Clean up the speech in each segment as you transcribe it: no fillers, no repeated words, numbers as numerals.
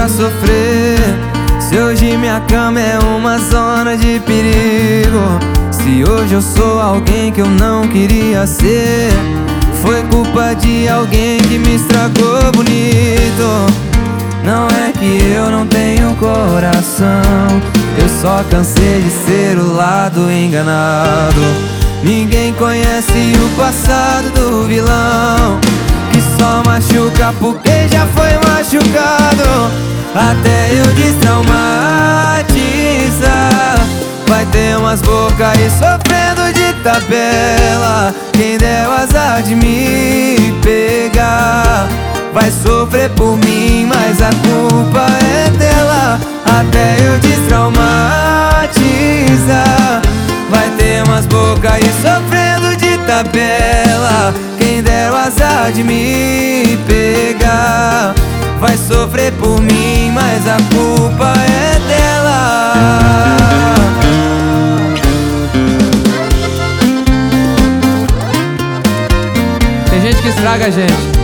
pra sofrer. Se hoje minha cama é uma zona de perigo, se hoje eu sou alguém que eu não queria ser, foi culpa de alguém que me estragou bonito. Não é que eu não tenho coração, eu só cansei de ser o lado enganado. Ninguém conhece o passado do vilão, que só machuca porque já foi machucado. Até eu destraumatizar, vai ter umas bocas aí sofrendo de tabela. Quem der o azar de me pegar vai sofrer por mim, mas a culpa é dela. Até eu destraumatizar, vai ter umas bocas aí sofrendo de tabela. Quem der o azar de me pegar vai sofrer por mim, mas a culpa é dela. Tem gente que estraga a gente.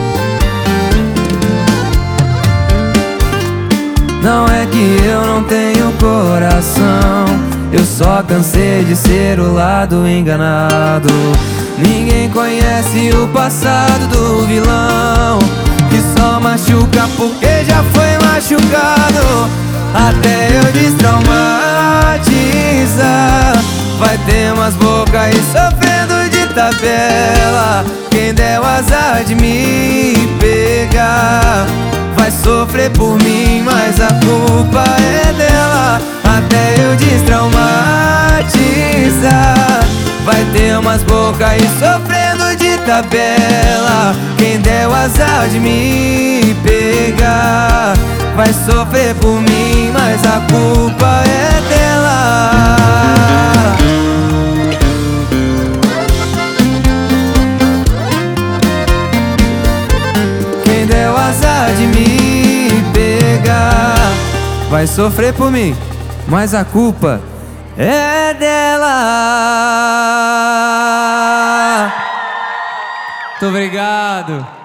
Não é que eu não tenho coração, eu só cansei de ser o lado enganado. Ninguém conhece o passado do vilão, que só machuca porque já foi machucado. Até eu destraumatizar, vai ter umas bocas aí sofrendo de tabela. Quem der o azar de me pegar vai sofrer por mim, mas a culpa é dela. Até eu destraumatizar, vai ter umas bocas aí sofrendo de tabela. Quem der o azar de me pegar vai sofrer por mim, mas a culpa é dela. Quem der o azar de me pegar vai sofrer por mim, mas a culpa é dela. Muito obrigado.